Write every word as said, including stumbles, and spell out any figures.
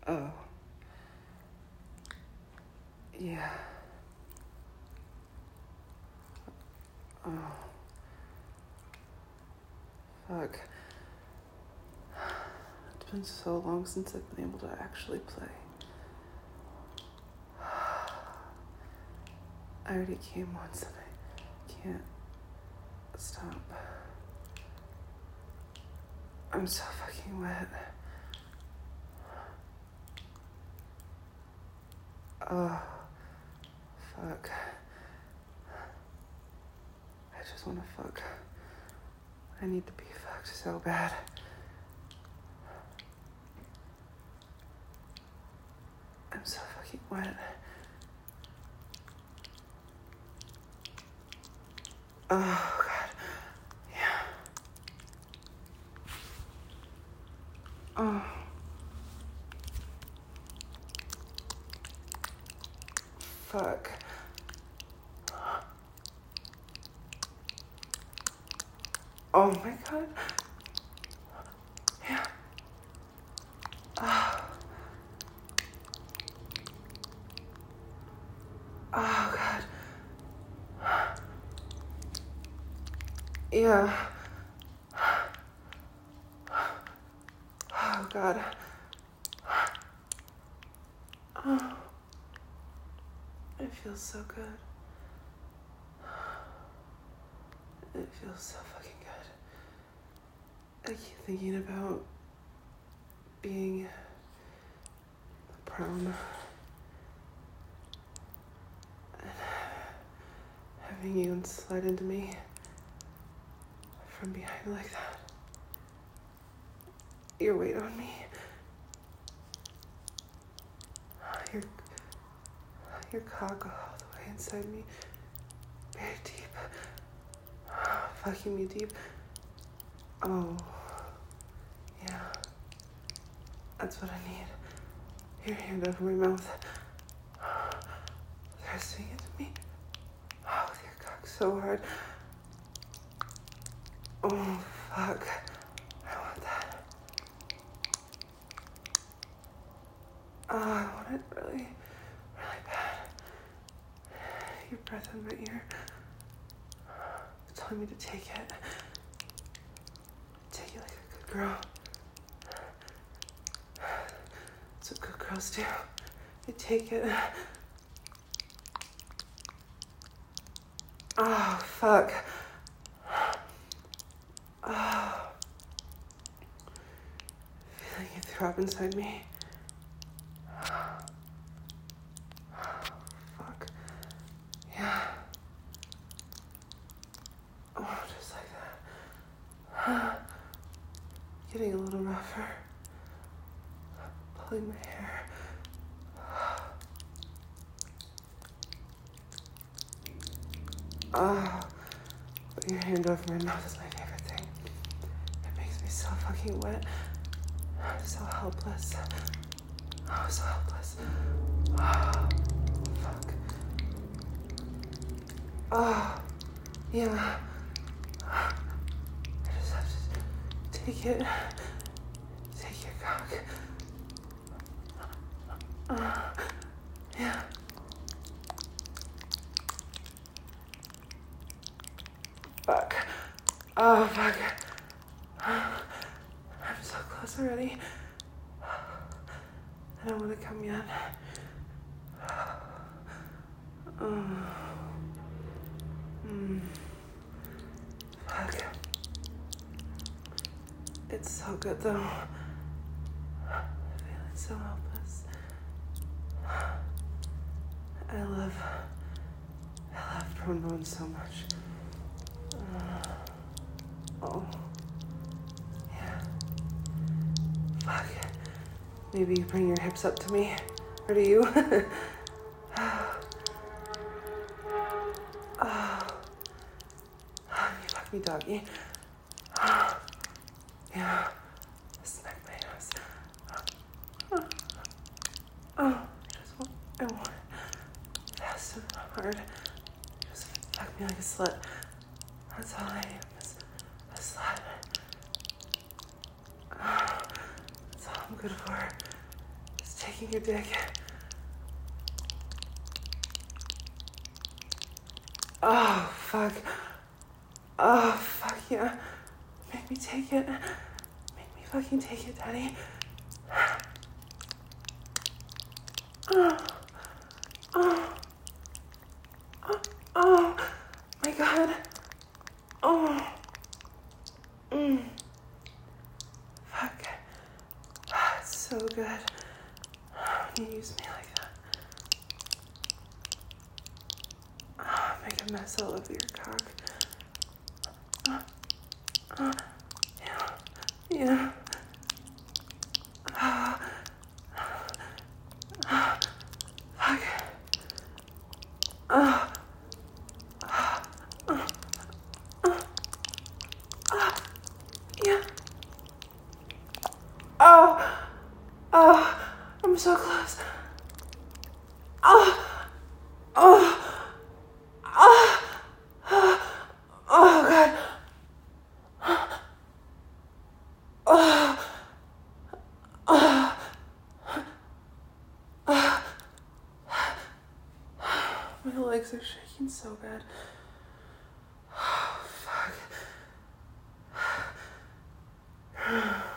Oh. Yeah. Oh. Fuck. It's been so long since I've been able to actually play. I already came once and I can't stop. I'm so fucking wet. Oh, fuck. I just wanna fuck. I need to be fucked so bad. I'm so fucking wet. Oh, God. Yeah. Oh. Fuck. Oh my God. Yeah. Oh. Oh God. Yeah. Oh God. Oh. It feels so good. It feels so fucking good. I keep thinking about being the prom and having you slide into me from behind like that. Your weight on me. Your, your cock all the way inside me. Very deep. Fucking me deep. Oh. Yeah. That's what I need. Your hand over my mouth. Thrusting into me. Oh, with your cock so hard. Oh, fuck. I want that. Oh, I want it really, really bad. Your breath in my ear. Telling me to take it. Take it like a good girl. That's what good girls do. They take it. Oh, fuck. Oh. Feeling you throb inside me. Fuck. Yeah. Oh, just like that. Getting a little rougher. Pulling my hair. Oh, put your hand over my mouth is my favorite thing. It makes me so fucking wet. So helpless. Oh, so helpless. Oh, fuck. Oh, yeah. I just have to take it. Take your cock. Oh, yeah. Fuck. Oh, fuck. I'm so close already. I don't want to come yet. Oh. Mm. Fuck. It's so good though. Feeling so helpless. I love, I love Pronon so much. Uh, oh. Yeah. Fuck. Maybe you bring your hips up to me. Or to you. Oh. You fuck me, doggy. Yeah. Smack my ass. Oh. Just want, I want it fast and hard. Just fuck me like a slut. That's all I am, is a slut. That's all I'm good for. Just taking your dick. Oh, fuck. Oh, fuck, yeah. Make me take it. Make me fucking take it, Daddy. Oh, oh, oh, oh, my God. Oh, mm. Fuck. It's so good when you use me like that. Oh, make a mess all over your cock. Uh, uh, yeah, yeah. Uh, uh, fuck. Uh, uh, uh, uh, uh, yeah. Oh, oh, I'm so close. Oh, oh, oh, oh, oh, God. Oh, oh, oh. My legs are shaking so bad. Oh, fuck.